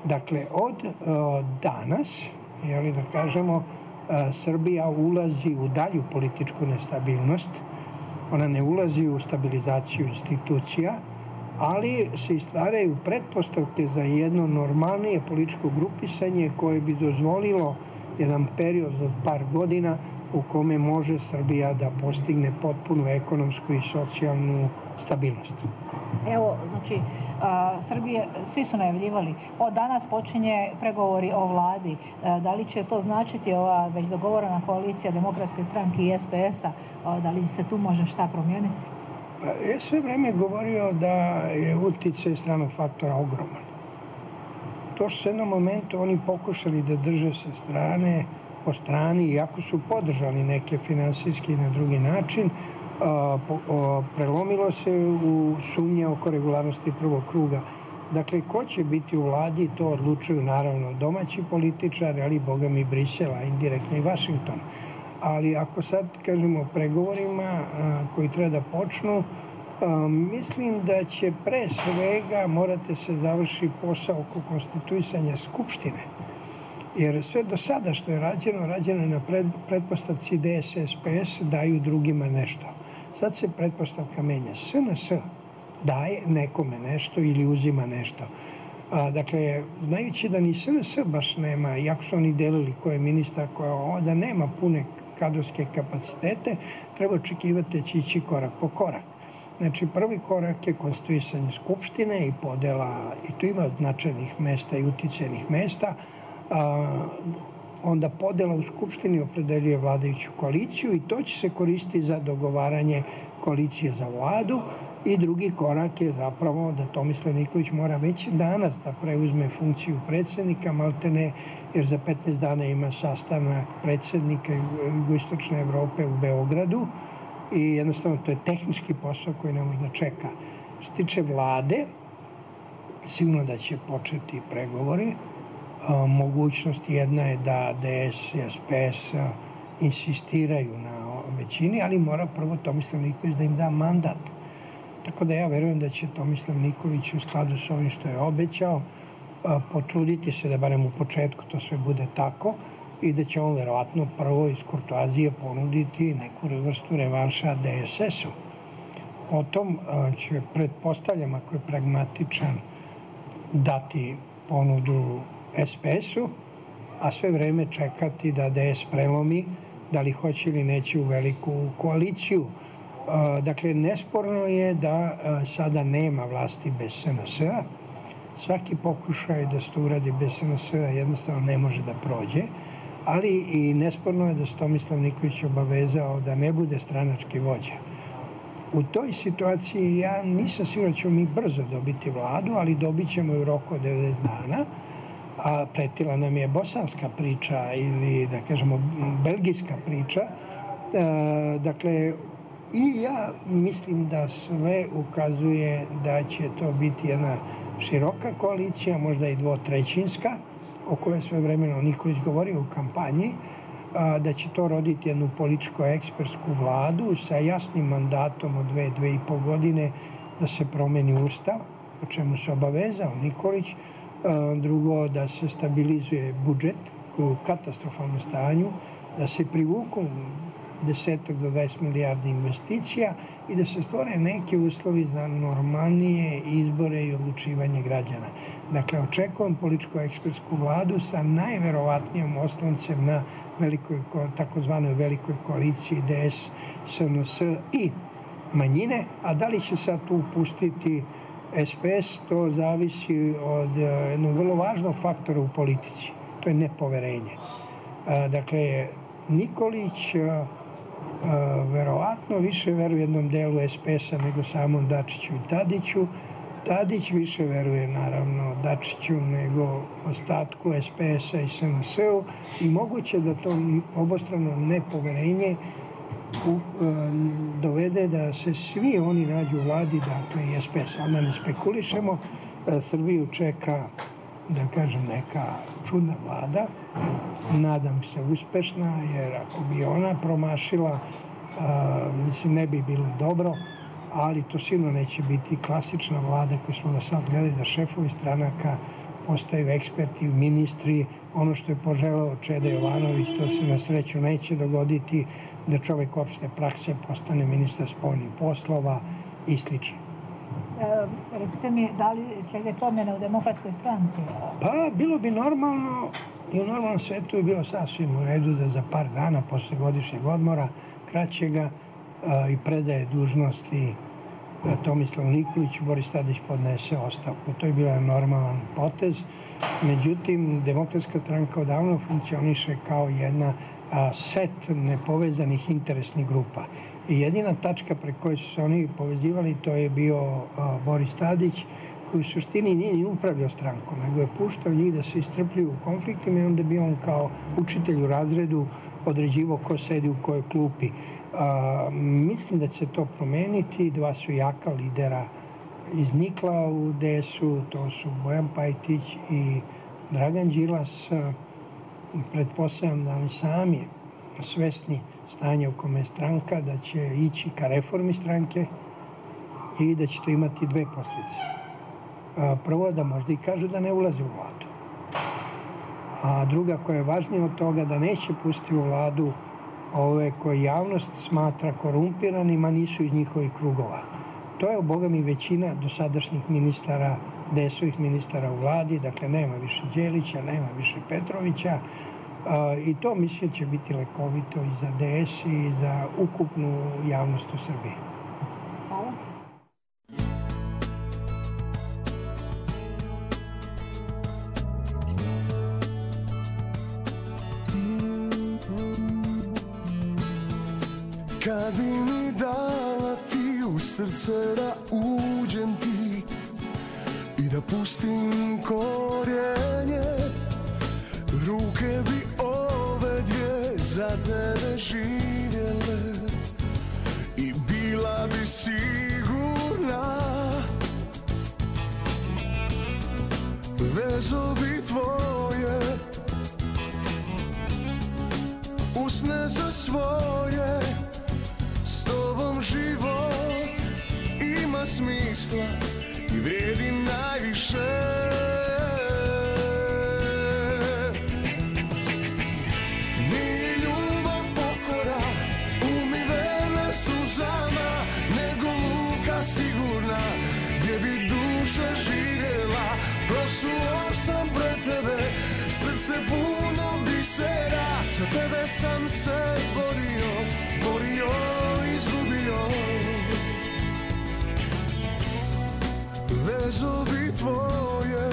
M: Dakle, od danas, jeli da kažemo, Srbija ulazi u dalju političku nestabilnost, ona ne ulazi u stabilizaciju institucija, ali se stvaraju pretpostavke za jedno normalnije političko grupisanje koje bi dozvolilo jedan period od par godina u kome može Srbija da postigne potpunu ekonomsku i socijalnu stabilnost.
N: Evo, znači, Srbije, svi su najavljivali, od danas počinje pregovori o vladi. Da li će to značiti ova već dogovorena koalicija Demokratske stranke i S P S-a, da li se tu može šta promijeniti?
M: Ja sve vreme govorio da je uticaj stranog faktora ogroman. To što su jednom momentu oni pokušali da drže sa strane, po strani, iako su podržali neke finansijski i na drugi način, prelomilo se u sumnje oko regularnosti prvog kruga. Dakle, ko će biti u vladi, to odlučuju naravno domaći političari, ali boga mi Brisela, indirektno i Vašington. Ali ako sad kažemo o pregovorima koji treba da počnu, mislim da će pre svega morate se završi posao oko konstituisanja Skupštine. Jer sve do sada što je rađeno, rađeno je na pretpostavci D S S P S daju drugima nešto. Sad se pretpostavka menja. S N S daje nekome nešto ili uzima nešto. A, dakle, znajući da ni S N S baš nema, iako su oni delili ko je ministar, ko je ovo, da nema pune kadrovske kapacitete, treba očekivati da će ići korak po korak. Znači, prvi korak je konstituisanje Skupštine i podela, i tu ima značajnih mesta i uticajnih mesta, a, onda podela u Skupštini opredeljuje vladajuću koaliciju i to će se koristiti za dogovaranje koalicije za vladu. I drugi korak je zapravo da Tomislav Nikolić mora već danas da preuzme funkciju predsjednika, maltene, jer za petnaest dana ima sastanak predsjednika Jugoistočne Evrope u Beogradu i jednostavno to je tehnički posao koji ne može da čeka. Što se tiče vlade, sigurno da će početi pregovori. Mogućnost jedna je da D S i S P S insistiraju na većini, ali mora prvo Tomislav Nikolić da im da mandat. Tako da ja verujem da će Tomislav Nikolić u skladu sa ovim što je obećao potruditi se da barem u početku to sve bude tako i da će on verovatno prvo iz kurtoazije ponuditi neku vrstu revanša D S S-u. Potom će, pretpostavljam, ako je pragmatičan, dati ponudu S P S-u, a sve vreme čekati da D S prelomi da li hoće ili neće u veliku koaliciju. Dakle, nesporno je da sada nema vlasti bez S N S-a. Svaki pokušaj da se to uradi bez S N S-a jednostavno ne može da prođe, ali i nesporno je da se Tomislav Nikolić obavezao da ne bude stranački vođa. U toj situaciji ja nisam siguran da ćemo mi brzo dobiti vladu, ali dobit ćemo u roku od devedeset dana, a pretila nam je bosanska priča ili, da kažemo, belgijska priča. Dakle, i ja mislim da sve ukazuje da će to biti jedna široka koalicija, možda i dvotrećinska, o kojoj sve vremeno Nikolić govorio u kampanji, da će to roditi jednu političko-ekspertsku vladu sa jasnim mandatom od dve, dve i pol godine da se promeni ustav, o čemu se obavezao Nikolić. Drugo, da se stabilizuje budžet koji je u katastrofalnom stanju, da se privuku desetak do dvadeset milijardi investicija i da se stvore neki uslovi za normalnije izbore i odlučivanje građana. Dakle, očekujem političko-ekspertsku vladu sa najverovatnijom osloncem na velikoj, takozvanoj velikoj koaliciji D S, S N S i manjine, a da li će sad tu upustiti S P S, to zavisi od jednog vrlo važnog faktora u politici. To je nepoverenje. Dakle, Nikolić verovatno više veruje jednom delu S P S-a nego samom Dačiću i Tadiću. Tadić više veruje, naravno, Dačiću nego ostatku S P S-a i S N S-u i moguće da to obostrano nepoverenje u, dovede da se svi oni nađu u vladi, dakle i S P S, a da ne spekulišemo, Srbiju čeka, da kažem, neka čudna vlada, nadam se uspešna, jer ako bi ona promašila, a, mislim, ne bi bilo dobro, ali to sigurno neće biti klasična vlada koju smo do sad gledali, da šefovi stranaka postaju eksperti, ministri, ono što je poželeo Čeda Jovanović, to se na sreću neće dogoditi, da čovek opšte prakse postane ministar spoljnih poslova i slično.
N: E, recite mi, da li slede promjene u Demokratskoj stranci?
M: Pa, bilo bi normalno i u normalnom svetu je bilo sasvim u redu da za par dana posle godišnjeg odmora, kraćega, a, i predaje dužnosti Tomislav Nikolić, Boris Tadić podnese ostavku. To je bio normalan potez. Međutim, Demokratska stranka odavno funkcioniše kao jedna a, set nepovezanih interesnih grupa. I jedina tačka pre koje su se oni povezivali, to je bio a, Boris Tadić, koji u suštini nije ni upravljao strankom, nego je puštao njih da se istrpljuju u konfliktima i onda bi on kao učitelj u razredu određivao ko sedi u kojoj klupi. A, mislim da će se to promeniti. Dva su jaka lidera iz Nikla u D S-u, to su Bojan Pajtić i Dragan Đilas. Pretpostavljam da oni sami svesni stanja u kome je stranka, da će ići ka reformi stranke i da će to imati dve posljedice. Prvo, da možda i kažu da ne ulaze u vladu. A druga koja je važnija od toga, da neće pustiti u vladu ove koje javnost smatra korumpiranima, nisu iz njihovih krugova. To je, boga mi, većina dosadašnjih ministara, D S-ovih ministara u vladi, dakle nema više Đelića, nema više Petrovića, a, i to mislim će biti lekovito i za D S i za ukupnu javnost u Srbiji.
N: Hvala.
K: Kad bi mi dala ti u srce da uđem ti i da pustim korijenje, ruke bi ove dvije za tebe živjele i bila bi sigurna. Vezo bi tvoje usne za svoje, s tobom život ima smisla i vrijedi najviše. Nije ljubav pokora umivena suzama, nego luka sigurna gdje bi duša živjela. Prosuo sam pred tebe, srce puno bisera, za tebe sam se borio, borio, izgubio. Vezo bi tvoje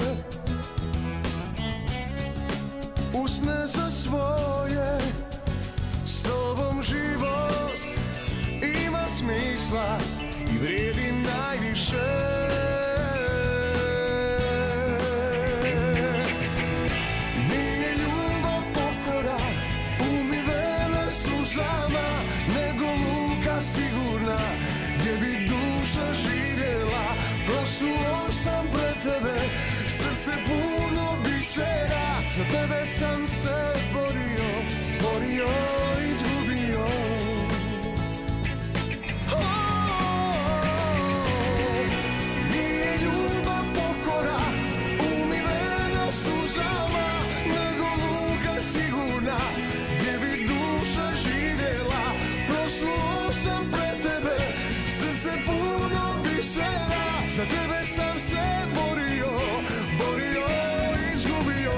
K: usne za svoje, s tobom život ima smisla i vrijedi najviše. Sigurna, gdje bi duša živjela. Prosuo sam pred tebe, srce puno bisera, za tebe sam se borio, borio, izgubio. Oh, nije ljubav pokora umivena suzama, nego luka sigurna gdje bi duša živjela. Prosuo sam pred tebe, srce puno bisera, za tebe sam se borio, borio, izgubio.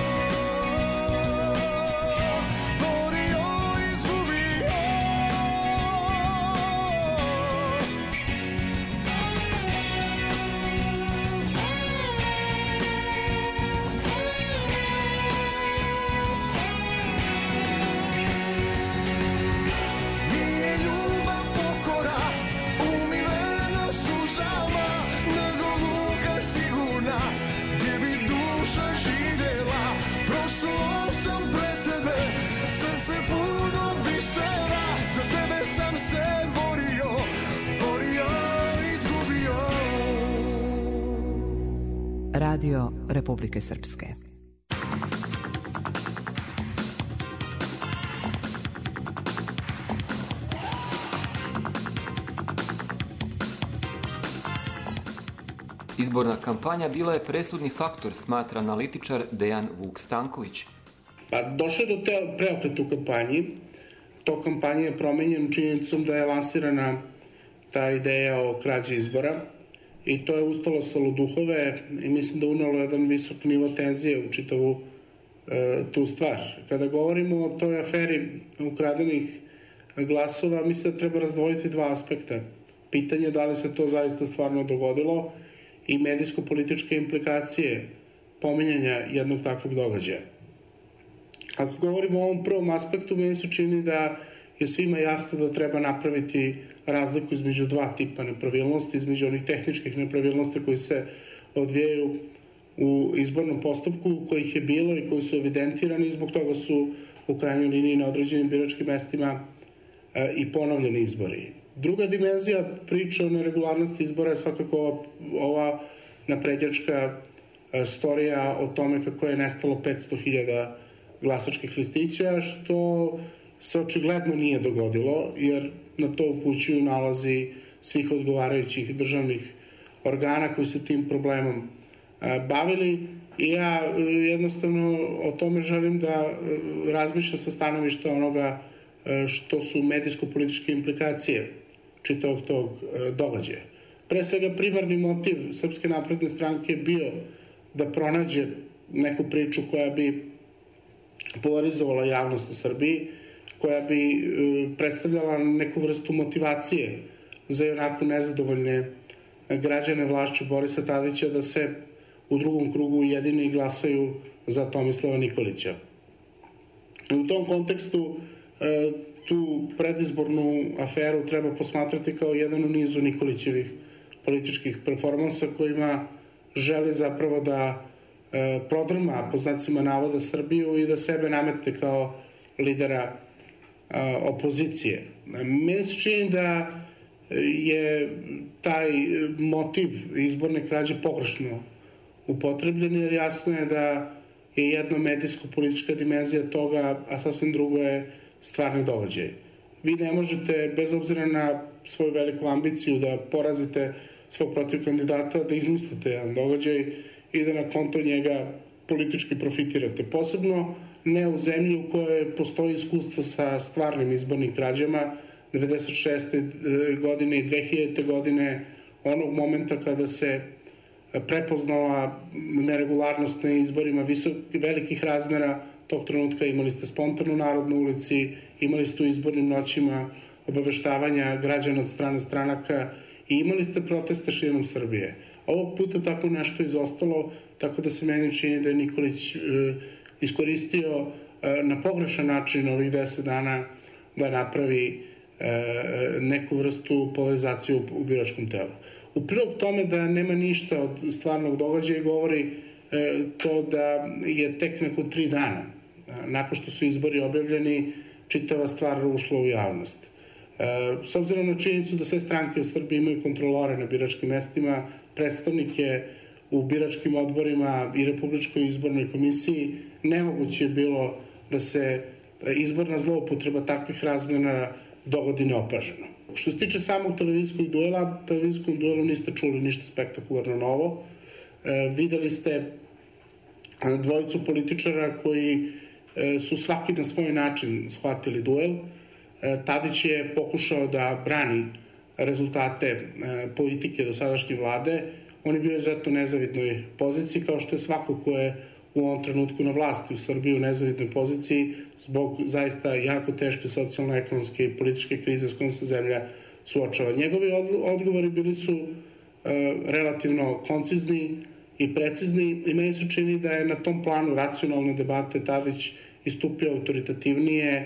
K: Borio, izgubio. Nije ljubav pokora umivena suzama, nego luka sigurna gdje bi duša živjela. Prosuo sam pred tebe, srce puno bisera, za tebe sam se borio, borio, izgubio.
J: Radio Republike Srpske.
C: Izborna kampanja bila je presudni faktor, smatra analitičar Dejan Vuk Stanković.
O: Pa došlo do te preokreta u kampanji. To kampanje je promenjeno činjenicom da je lansirana ta ideja o krađi izbora i to je ustalo sa luduhove i mislim da unelo jedan visok nivo tenzije u čitavu e, tu stvar. Kada govorimo o toj aferi ukradenih glasova, mislim da treba razdvojiti dva aspekta. Pitanje da li se to zaista stvarno dogodilo i medijsko-političke implikacije pominjanja jednog takvog događaja. Ako govorimo o ovom prvom aspektu, meni se čini da je svima jasno da treba napraviti razliku između dva tipa nepravilnosti, između onih tehničkih nepravilnosti koji se odvijaju u izbornom postupku, kojih je bilo i koji su evidentirani i zbog toga su u krajnjoj liniji na određenim biračkim mestima i ponovljeni izbori. Druga dimenzija priče o neregularnosti izbora je svakako ova naprednjačka storija o tome kako je nestalo petsto hiljada glasačkih listića, što se očigledno nije dogodilo, jer na to upućuju nalazi svih odgovarajućih državnih organa koji se tim problemom bavili. I ja jednostavno o tome želim da razmišljam sa stanovišta onoga što su medijsko-političke implikacije čitavog tog događaja. Pre svega, primarni motiv Srpske napredne stranke je bio da pronađe neku priču koja bi polarizovala javnost u Srbiji, koja bi predstavljala neku vrstu motivacije za onako nezadovoljne građane vlašću Borisa Tadića da se u drugom krugu jedini i glasaju za Tomislava Nikolića. U tom kontekstu tu predizbornu aferu treba posmatrati kao jedan u nizu Nikolićevih političkih performansa kojima želi zapravo da prodrma, po znacima navoda, Srbiju i da sebe namete kao lidera opozicije. Meni se čini da je taj motiv izborne krađe pogrešno upotrebljen, jer jasno je da je jedna medijsko-politička dimenzija toga, a sasvim drugo je stvarni događaj. Vi ne možete, bez obzira na svoju veliku ambiciju da porazite svog protiv kandidata, da izmislite jedan događaj i da na konto njega politički profitirate. Posebno ne u zemlji u kojoj postoji iskustvo sa stvarnim izbornim krađama devedeset šeste. godine i dve hiljadite. godine, onog momenta kada se prepoznala neregularnost na izborima velikih razmera. Tog trenutka imali ste spontanu narod na ulici, imali ste u izbornim noćima obaveštavanja građana od strane stranaka i imali ste proteste širom Srbije. Ovog puta tako nešto izostalo, tako da se meni čini da je Nikolić iskoristio na pogrešan način ovih deset dana da napravi neku vrstu polarizacije u biračkom telu. U prilog tome da nema ništa od stvarnog događaja govori to da je tek nakon tri dana, nakon što su izbori objavljeni, čitava stvar ušla u javnost. S obzirom na činjenicu da sve stranke u Srbiji imaju kontrolore na biračkim mestima, predstavnike u biračkim odborima i Republičkoj izbornoj komisiji, nemoguće je bilo da se izborna zloupotreba takvih razmera dogodi neopaženo. Što se tiče samog televizijskog duela, televizijskom duelu niste čuli ništa spektakularno novo. Videli ste dvojicu političara koji su svaki na svoj način shvatili duel. Tadić je pokušao da brani rezultate politike dosadašnje vlade. On je bio izuzetno nezavidnoj poziciji, kao što je svako ko je u ovom trenutku na vlasti u Srbiji u nezavidnoj poziciji zbog zaista jako teške socijalno-ekonomske i političke krize s kojom se zemlja suočava. Njegovi odgovori bili su relativno koncizni i precizni i meni se čini da je na tom planu racionalne debate Tadić istupio autoritativnije,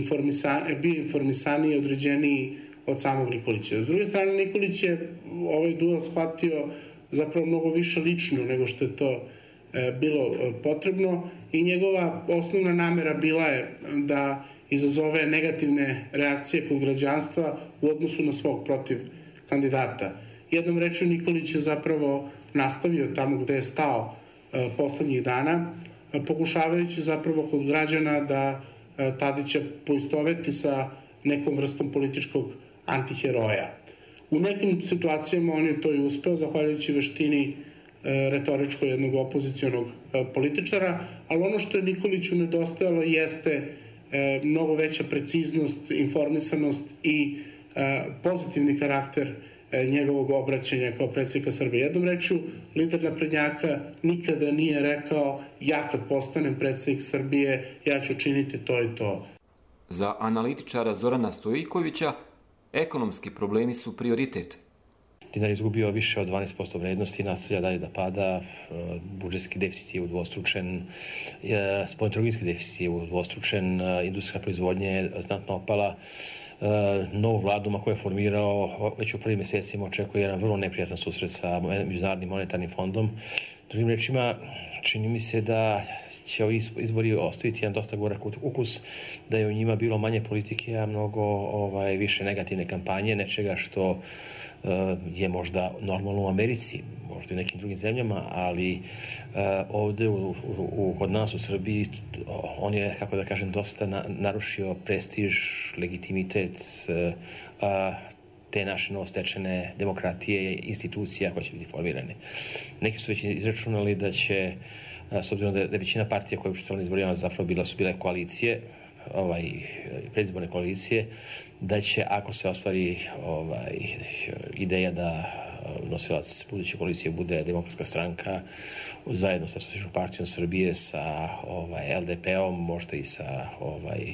O: bio informisaniji i određeniji od samog Nikolića. S druge strane, Nikolić je ovaj duel shvatio zapravo mnogo više lično nego što je to bilo potrebno i njegova osnovna namera bila je da izazove negativne reakcije kod građanstva u odnosu na svog protiv kandidata. Jednom rečju, Nikolić je zapravo nastavio tamo gde je stao poslednjih dana, pokušavajući zapravo kod građana da Tadića poistoveti sa nekom vrstom političkog antiheroja. U nekim situacijama on je to i uspeo, zahvaljujući veštini retoričkoj jednog opozicionog političara, ali ono što je Nikoliću nedostajalo jeste mnogo veća preciznost, informisanost i pozitivni karakter njegovog obraćanja kao predsjednika Srbije. Jednom rečju, lider naprednjaka nikada nije rekao ja kad postanem predsjednik Srbije, ja ću činiti to i to.
C: Za analitičara Zorana Stojikovića, ekonomski problemi su prioritet.
P: Dinar izgubio više od dvanaest posto vrednosti, nastavlja dalje da pada, budžetski deficit je udvostručen, spoljnotrgovinski deficit je udvostručen, industrijska proizvodnja je znatno opala, novu vladu koju je formirao već u prvim mesecima očekuje jedan vrlo neprijatan susret sa Međunarodnim monetarnim fondom. Drugim rečima, čini mi se da će ovi izbori ostaviti jedan dosta gorak ukus, da je u njima bilo manje politike, a mnogo ovaj, više negativne kampanje, nečega što uh, je možda normalno u Americi, možda i u nekim drugim zemljama, ali uh, ovde u, u, kod nas u Srbiji on je, kako da kažem, dosta na, narušio prestiž, legitimitet uh, uh, te naše novostečene demokratije i institucija koje će biti formirane. Neki su već izračunali da će, s obzirom da je većina partija koje učestvovale na izborima zapravo bila, su bile koalicije, ovaj, predizborne koalicije, da će, ako se ostvari ovaj, ideja da nosilac buduće koalicije bude Demokratska stranka, zajedno sa Socijalističkom partijom Srbije, sa ovaj, L D P-om, možda i sa ovaj,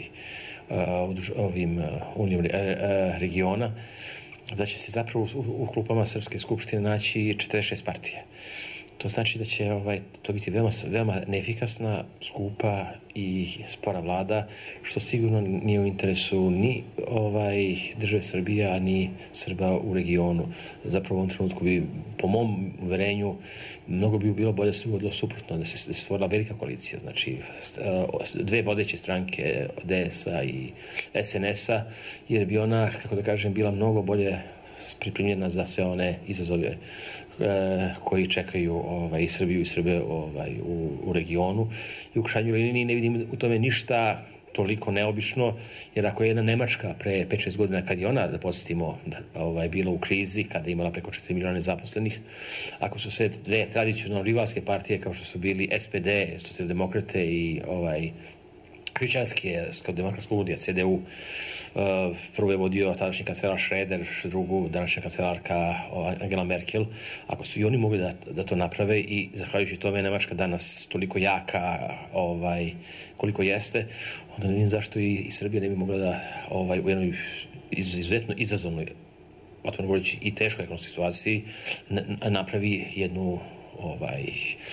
P: ovim Unijom regiona, da će se zapravo u, u klupama Srpske skupštine naći četrdeset šest partija. To znači da će ovaj, to biti veoma, veoma neefikasna, skupa i spora vlada, što sigurno nije u interesu ni ovaj, države Srbija, ni Srba u regionu. Zapravo u ovom trenutku bi, po mom uverenju, mnogo bi bilo bolje da se uvodilo suprotno, da se stvorila velika koalicija. Znači, dve vodeće stranke D S-a i S N S-a, jer bi ona, kako da kažem, bila mnogo bolje pripremljena za sve one izazove koji čekaju ovaj, i Srbiju i Srbe ovaj, u, u regionu. I u krajnjoj liniji ne vidim u tome ništa toliko neobično, jer ako je jedna Nemačka pre pet šest godina, kad je ona, da podsjetimo, da, ovaj, bila u krizi, kada je imala preko četiri miliona nezaposlenih, ako su sve dve tradicionalno rivalske partije, kao što su bili S P D, Socijaldemokrate i ovaj, Hrišćanske, Demokratska unija, C D U, Uh, prvo je vodio tadašnji kancelar Schröder, drugu današnja kancelarka Angela Merkel. Ako su i oni mogli da, da to naprave i zahvaljujući tome Nemačka danas toliko jaka ovaj, koliko jeste, onda ne vidim zašto i, i Srbija ne bi mogla da ovaj, u jednoj izuzetno izazovnoj, otvoreno govoreći i teškoj ekonomskoj situaciji, napravi jednu ovaj,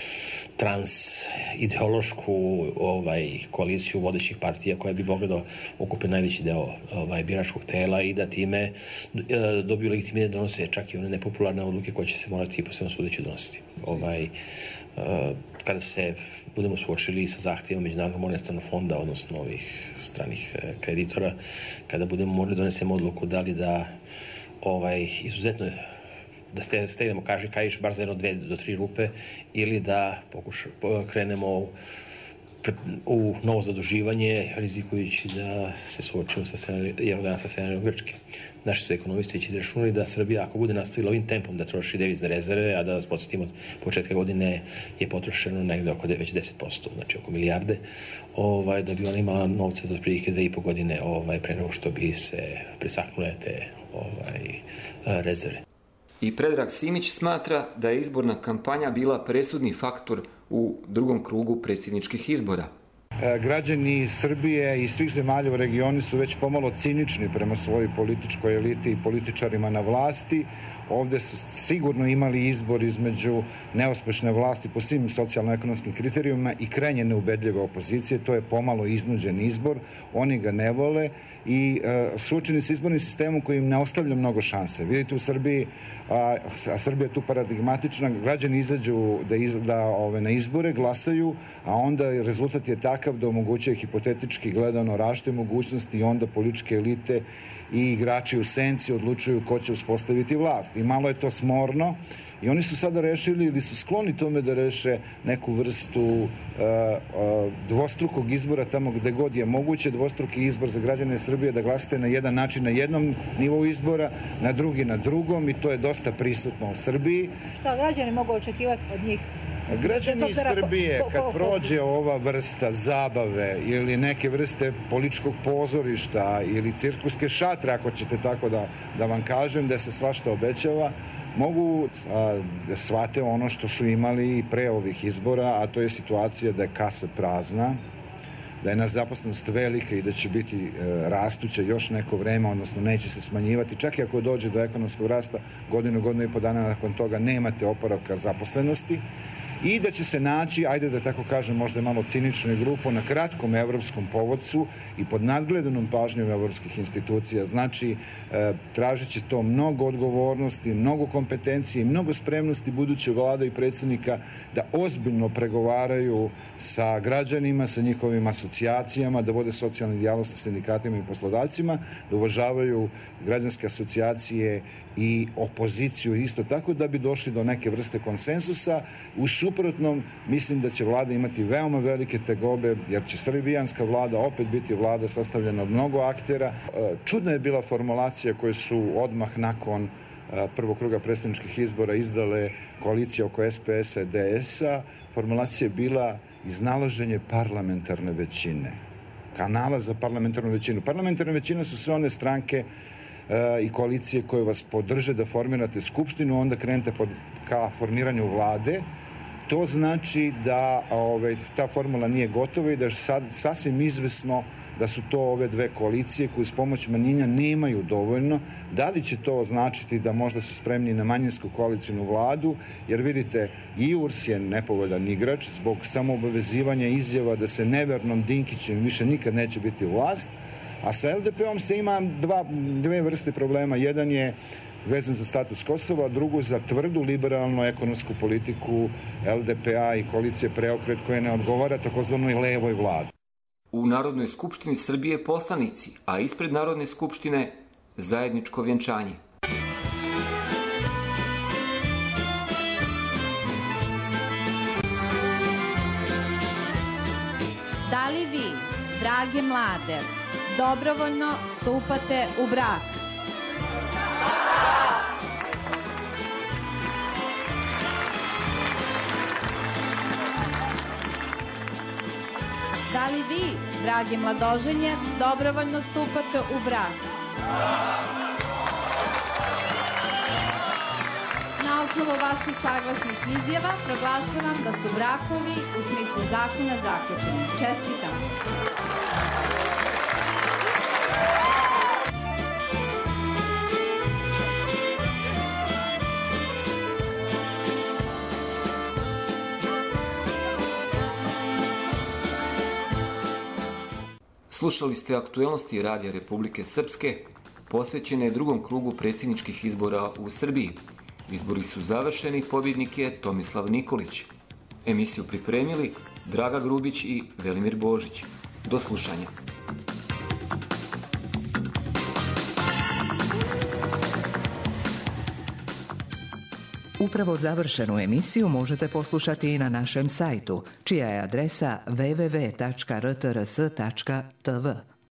P: transideološku ovaj, koaliciju vodećih partija koja bi mogla da okupe najveći deo ovaj, biračkog tela i da time e, dobiju legitimitet da donose čak i one nepopularne odluke koje će se morati po svemu sudeći donositi. Ovaj, e, kada se budemo suočili sa zahtjevom Međunarodnog monetarnog fonda, odnosno ovih stranih e, kreditora, kada budemo morali donesemo odluku da li da ovaj, izuzetno da stegnemo, kaže, kajiš bar za jedno, dve do tri rupe ili da pokuša, krenemo u, u novo zaduživanje, rizikujući da se suočimo sa jednog dana sa scenarijom Grčke. Naši su ekonomisti već izračunali da Srbija, ako bude nastavila ovim tempom da troši devizne rezerve, a da vas podsjetimo od početka godine je potrošeno negde oko već deset posto, znači oko milijarde, ovaj, da bi ona imala novca za otprilike dve i po godine ovaj, pre nego što bi se presaknule te ovaj, rezerve.
C: I Predrag Simić smatra da je izborna kampanja bila presudni faktor u drugom krugu predsjedničkih izbora.
Q: Građani Srbije i svih zemalja u regionu su već pomalo cinični prema svojoj političkoj eliti i političarima na vlasti. Ovde su sigurno imali izbor između neuspešne vlasti po svim socijalno-ekonomskim kriterijumima i krajnje neubedljive opozicije. To je pomalo iznuđen izbor. Oni ga ne vole i uh, suočeni sa izbornim sistemom koji im ne ostavlja mnogo šanse. Vidite u Srbiji, a, a Srbija je tu paradigmatična, građani izađu da, iz, da ove, na izbore, glasaju, a onda rezultat je takav takav da omogućuje hipotetički gledano različite mogućnosti i onda političke elite i igrači u senci odlučuju ko će uspostaviti vlast. I malo je to smorno i oni su sada rešili ili su skloni tome da reše neku vrstu uh, uh, dvostrukog izbora tamo gde god je moguće, dvostruki izbor za građane Srbije, da glasate na jedan način na jednom nivou izbora, na drugi na drugom, i to je dosta prisutno u Srbiji.
N: Šta građani mogu očekivati od njih?
Q: Građani Srbije, kad prođe ova vrsta zabave ili neke vrste političkog pozorišta ili cirkuske šatre, ako ćete tako da, da vam kažem, da se svašta obećava, mogu a, da shvate ono što su imali i pre ovih izbora, a to je situacija da je kasa prazna, da je nezaposlenost velika i da će biti e, rastuća još neko vreme, odnosno neće se smanjivati. Čak i ako dođe do ekonomskog rasta, godinu, godinu i po dana nakon toga nemate oporavka zaposlenosti, i da će se naći, ajde da tako kažem, možda malo ciničnoj grupu, na kratkom evropskom povodcu i pod nadgledanom pažnjom evropskih institucija. Znači, e, tražit će to mnogo odgovornosti, mnogo kompetencije i mnogo spremnosti buduće vlada i predsjednika da ozbiljno pregovaraju sa građanima, sa njihovim asocijacijama, da vode socijalni dijalog sa sindikatima i poslodavcima, da uvažavaju građanske asocijacije i opoziciju isto tako, da bi došli do neke vrste konsensusa. U suprotnom, mislim da će vlada imati veoma velike tegobe, jer će srbijanska vlada opet biti vlada sastavljena od mnogo aktera. Čudna je bila formulacija koju su odmah nakon prvog kruga predsjedničkih izbora izdale koalicija oko es pe es a i de es a. Formulacija je bila iznalaženje parlamentarne većine, kanala za parlamentarnu većinu. Parlamentarna većina su sve one stranke i koalicije koje vas podrže da formirate skupštinu, onda krenete pod, ka formiranju vlade. To znači da ove, ta formula nije gotova i da je sad sasvim izvesno da su to ove dve koalicije koje s pomoć manjina nemaju dovoljno. Da li će to značiti da možda su spremni na manjinsku koalicijnu vladu, jer vidite, i U R S je nepovoljan igrač zbog samoobavezivanja izjava da se nevernom Dinkićem više nikad neće biti vlast, a sa el de pe-om se ima dva, dve vrste problema. Jedan je vezan za status Kosova, a drugu za tvrdu liberalnu ekonomsku politiku el de pe-a i koalicije Preokret koja ne odgovara takozvanoj levoj vladi.
C: U Narodnoj skupštini Srbije poslanici, a ispred Narodne skupštine zajedničko vjenčanje.
R: Da li vi, drage mlade, dobrovoljno stupate u brak? Da li vi, drage mladoženje, dobrovoljno stupate u brak? Na osnovu vaših saglasnih izjava proglašavam da su brakovi u smislu zakona zaključeni. Čestitam!
C: Slušali ste aktuelnosti Radija Republike Srpske, posvećene drugom krugu predsjedničkih izbora u Srbiji. Izbori su završeni, pobjednik je Tomislav Nikolić. Emisiju pripremili Draga Grubić i Velimir Božić. Do slušanja.
J: Upravo završenu emisiju možete poslušati i na našem sajtu, čija je adresa w w w tačka r t r s tačka t v.